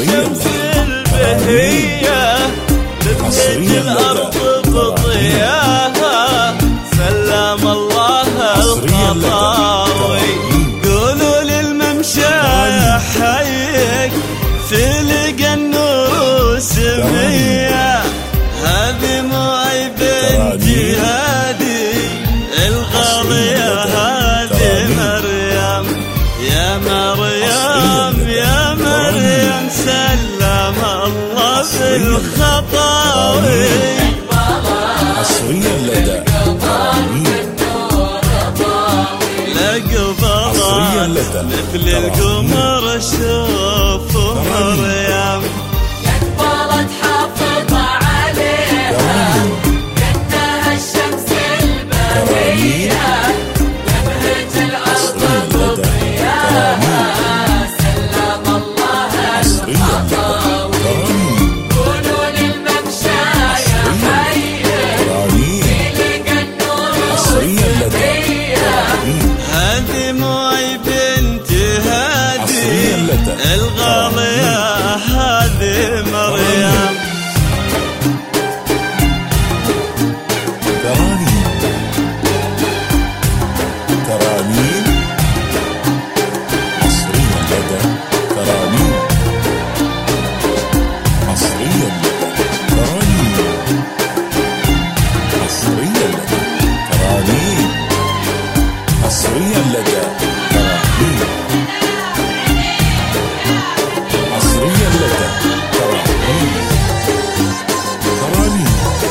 الشمس البهية لبهت الأرض بضياها سلم الله الخطاوي. قولوا للممشى يا حيك تلقى النور سمية هذه معي بنتي هذه الغالية هذه مريم يا مريم يا مريم سلم الله بالخطاوي. حصريا لدى لقبلت مثل القمر شوف مريم قبلت حافظ عليها كأنها الشمس البهية تبهج الأرض بضياها سلم الله الخطاوي. قولوا للممشى يا حي تلقى النور سمية هذه معي بنتي هذه الغالية هذه مريم. ترانيم حصريا لدى ترانيم حصريا لدى ترانيم حصريا لدى ترانيم حصريا لدى ترانيم حصريا لدى ترانيم ترانيم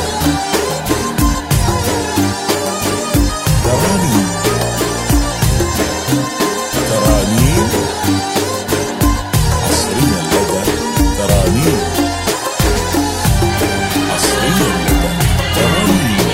ترانيم ترانيم حصريا لدى ترانيم حصريا لدى ترانيم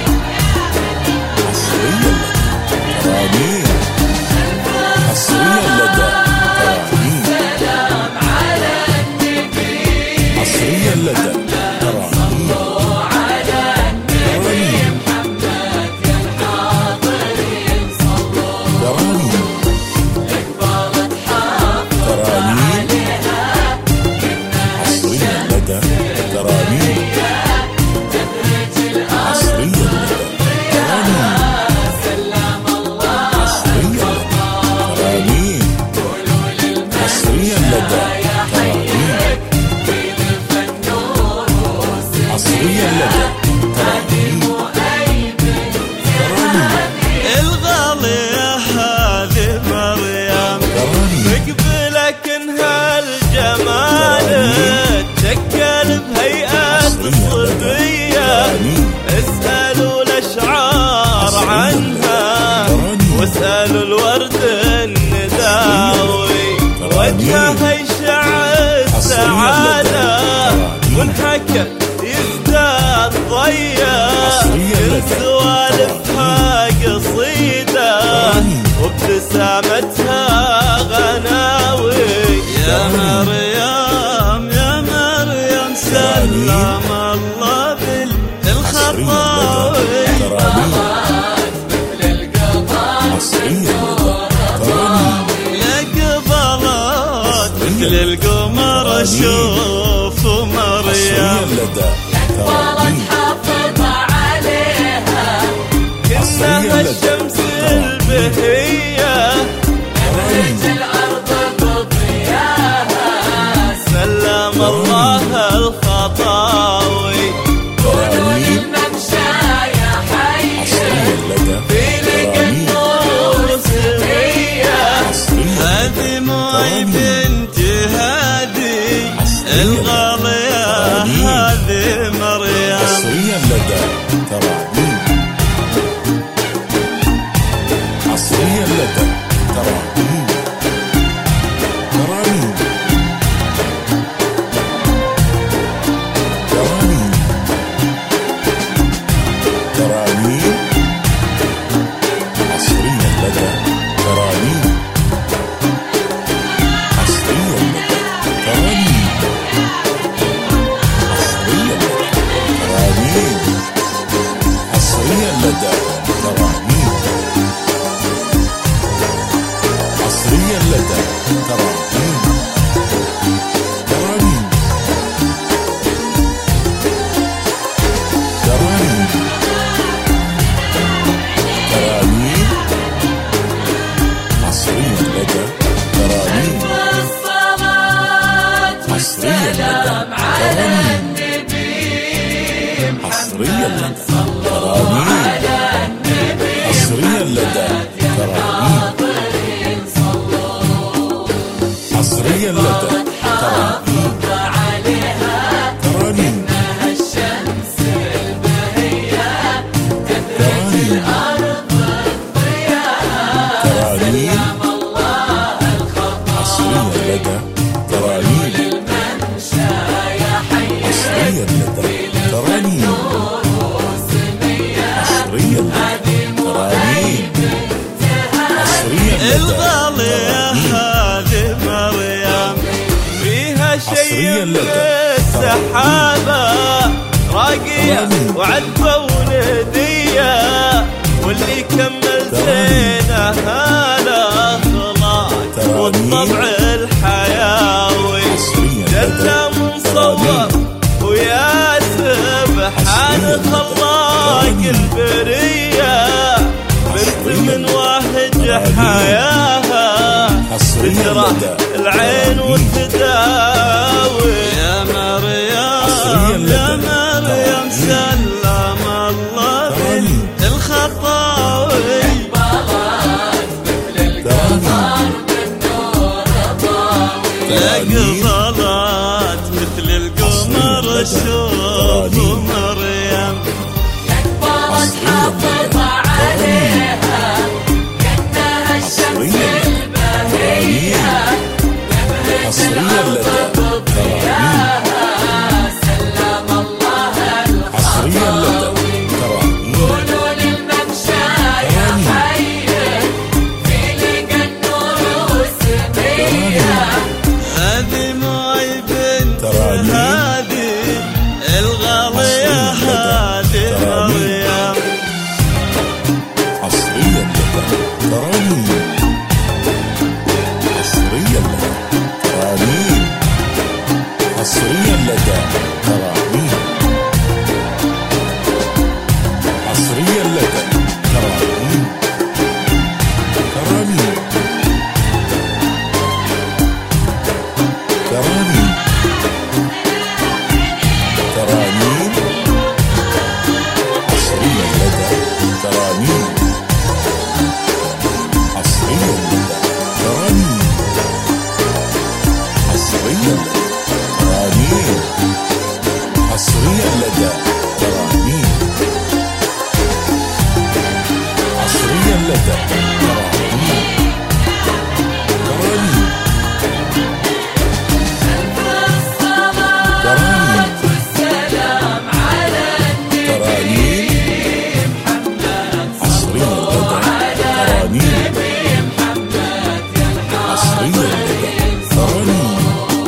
حصريا لدى ترانيم حصريا لدى ترانيم سلام على النبي حصريا لدى ترانيم على النبي محمد يا الحاضرين صلوا. ترانيم قبلت حافظ ترانيم عليها حصريا لدى ترانيم تبهج الأرض حصريا لدى ترانيم سلم الله حصريا لدى ترانيم حصريا لدى ترانيم حصريا لدى ترانيم الغالية هذه مريم تقبلك انها الجمال تشكل بهيئة صبية اسألوا الأشعار عنها واسألوا الورد النداوي وجهها يشع السعادة وانحكت يزداد ضيا كل سوالفها قصيدة وابتسامتها غناوي. يا مريم يا مريم سلم الله بالخطاوي. حصريا لدى ترانيم لقبلت مثل القمر شوف حصريا مريم لدى قبلت ترانيم حافظ عليها كأنها الشمس البهية تبهج الأرض بضياها سلم الله الخطاوي. قولوا للممشى يا حي حصريا لدى تلقى ترانيم النور سمية هذه معي بنتي هذه الغالية هذه مريم. حصريا لدى ترانيم حصريا لدى ترانيم ترانيم ترانيم ترانيم حصريا لدى ترانيم حصريا لدى ترانيم والسلام على النبي حصريا محمد لدى صلوا ترانيم على النبي حصريا لدى ترانيم حاضرين صلوا حصريا لدى ترانيم حافظ عليها ترانيم إنها الشمس البهية تدرج ترانيم الأرض الضياء ترانيم سلام الله الخطا حصريا لدى ترانيم المنشا يا حي حصريا لدى ترانيم حصريا لدى ترانيم حصريا لدى الغالية هذه مريم فيها شيء حصريا من لدى السحابة راقية وعذبة وندية واللي كمل زينها الأخلاق والطبع الحيوي جنة مصور ويا سبحان خلاق البرية بنت من واهج حياها تجرح العين وتداوي يا مريم يا مريم سلم الله بالخطاوي قبلت مثل القمر الشوف مريم أكبرت حافظ عليها كأنها الشمس البهية حصريا لدى ترانيم سلم الله حصريا الخطا لدى ترانيم قولوا للممشى يا حي في لقى النور والسمية هذه معي بنت ترانيم هذه الغالية هذه مريم حصريا لدى ترانيم حصريا لدى ترانيم حصريا لدى ترانيم حصريا لدى ترانيم ترانيم ترانيم ترانيم حصريا لدى ترانيم حصريا لدى ترانيم حصريا لدى ترانيم حصريا لدى ترانيم حصريا لدى ترانيم ترانيم الصلاة والسلام على النبي ترانيم حصريا لدى ترانيم حصريا لدى ترانيم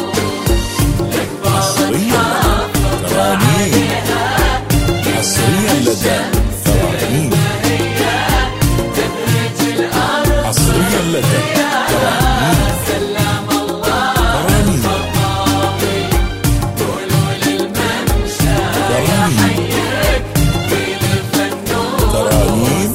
حصريا لدى ترانيم حصريا لدى ترانيم حصريا لدى ترانيم سلام الله ترانيم قولوا للممشى ترانيم في الفنون ترانيم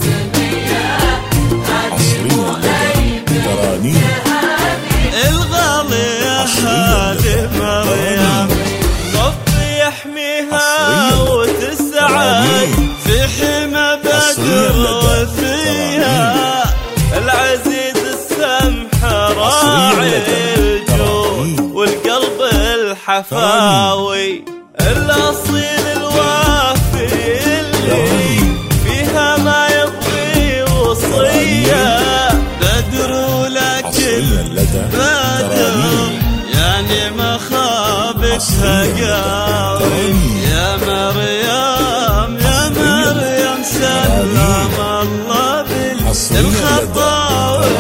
حصريا لدى ترانيم الغالية هذه مريم صف يحميها وتسعد في حمى بدر وفيها العزيز السمح راعي الجود والقلب الحفاوي الأصيل الوافي اللي فيها ما يبغي وصية بدر ولكن حصريا لدى بدر ترانيم يعني ما خابتها قاوي يا مريم يا مريم سلم الله بالخطاوي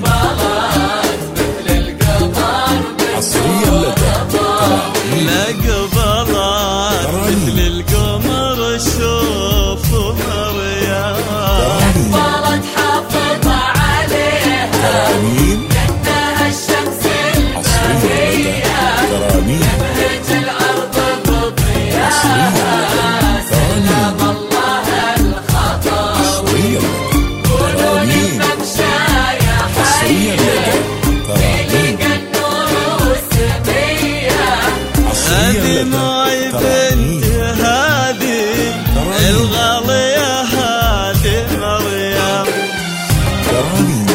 مثل القمر حصريا لدى ترانيم لقبلت مثل القمر شوف مريم أكبرت حافظ عليها ترانيم كأنها الشمس حصريا لدى البهية ترانيم تبهج الأرض هذه موي بنت هادي الغالية هادي مريم. ترانيم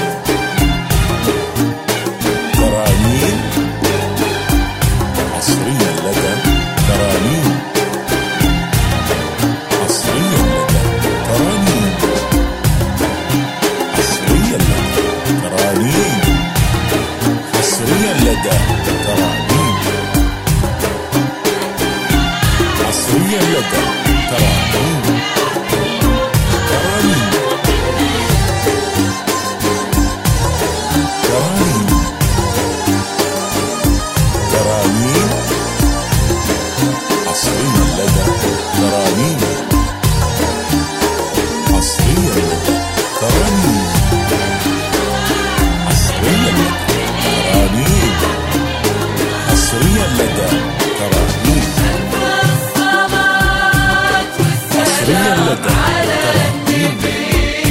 ترانيم عصريا لدى ترانيم عصريا لدى ترانيم عصريا لدى ترانيم عصريا لدى ترانيم عصريا لدى ترانيم ترانيم ترانيم عصريا لدى ترانيم عصريا لدى ترانيم عصريا لدى ترانيم عصريا لدى ترانيم الصلاة عصريا والسلام لدى على النبي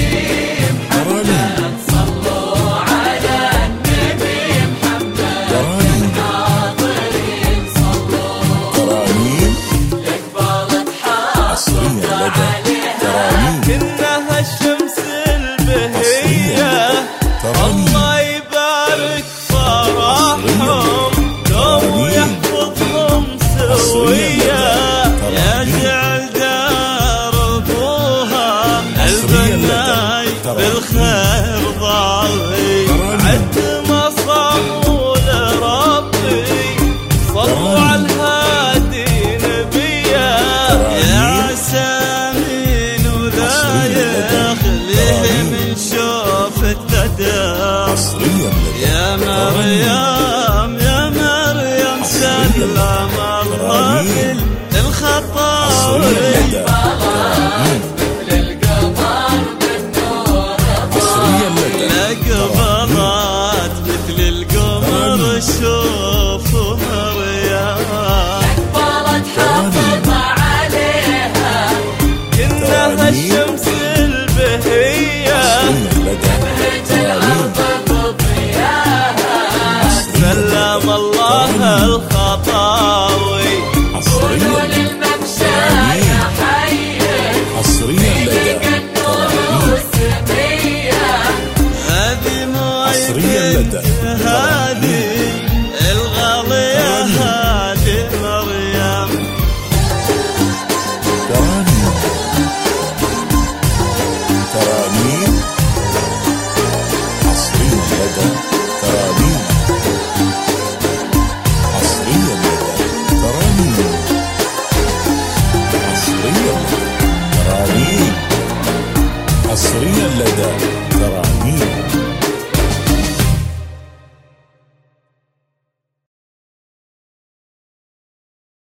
محمد. صلوا على النبي محمد. ترانيم ناظرين صلوا ترانيم لك بلد عصريا حافظ لدى عليها. ترانيم كنها الشمس البهية الله يبارك فرحهم دوم يحفظهم سوية يجعل دار ابوها البناي بالخير ضاوي عد ما صاموا لربي صلوا على الهادي نبيه يا سامين ولا يخليه من شوف التدار. عصريا لدى يا مريم يا مريم سلم الله الخطاوي